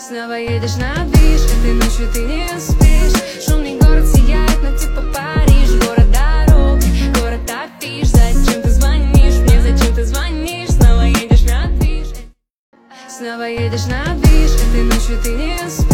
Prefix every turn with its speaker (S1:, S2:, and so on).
S1: Снова едешь на движ, этой ночью ты не спишь. Шумный город сияет, но типа Париж. Город дорог, город Афиш. Зачем ты звонишь мне, зачем ты звонишь? Снова едешь на движ. Снова едешь на движ, этой ночью ты не спишь.